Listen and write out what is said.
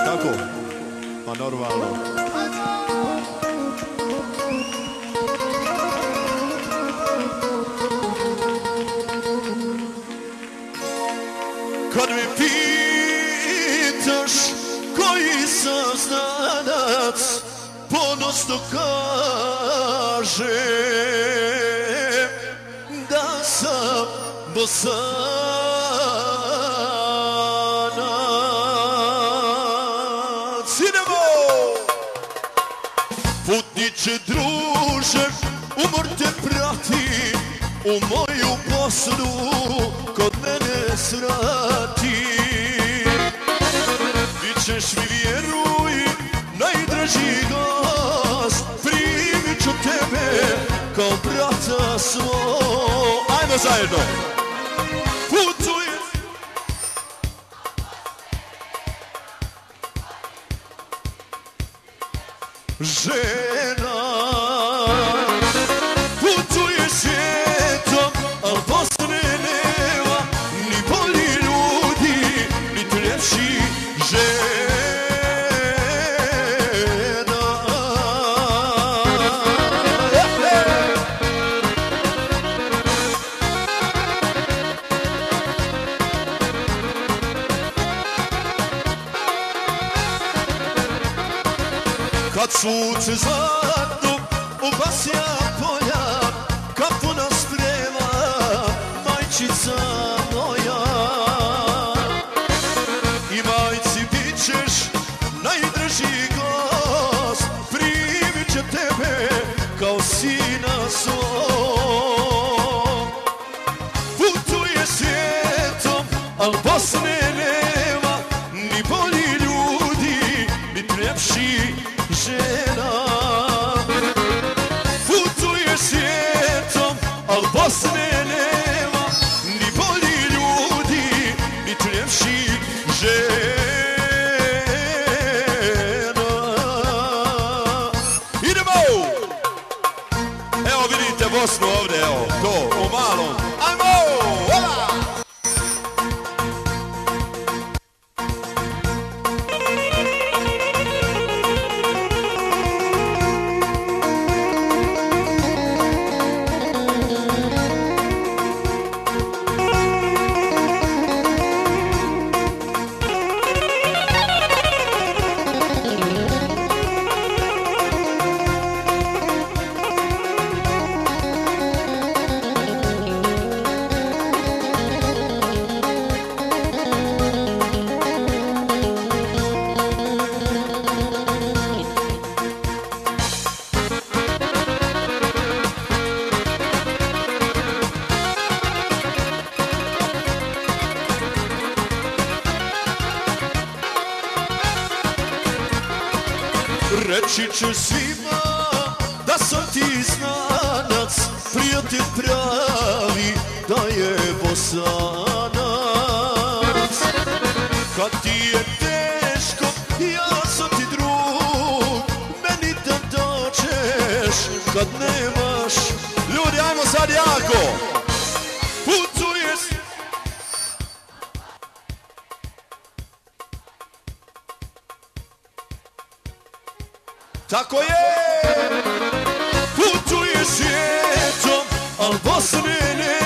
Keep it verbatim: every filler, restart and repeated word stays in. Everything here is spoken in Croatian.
tako? Pa normalno. Kad mi pitaš koji sam znanac, ponosno kažem da sam Bosanac. Idemo! Putniče druže, umor te prati, u moju poslu kod mene svrati. Bićeš mi, vjeruj, najdraži gost, primit ću tebe kao brata svoj. Ajmo zajedno! Putujem! Žena putuje svijetom, al Bosne nema ni bolji ljudi, ni ljepši žena. Kad sunce zlatno obasja polja, kapu nas sprema majčica moja. I majci bit ćeš najdraži gost, primit će tebe kao sina svog. Putuje svijetom, al Bosne nema ni bolji ljudi, ni ljepši žena. Putuje svijetom, al Bosne nema ni bolji ljudi, ni ljepši žena. Idemo! Evo vidite Bosnu ovdje, evo, to, u malom. Ajmo! Hvala! Reći ću svima da sam ti znanac, prijatelj pravi da je Bosanac. Kad ti je teško, ja sam ti drug, meni da dođeš kad nemaš. Ljudi, ajmo sad jako! Putuje s... Tako je! Putuje svijetom, al Bosne nema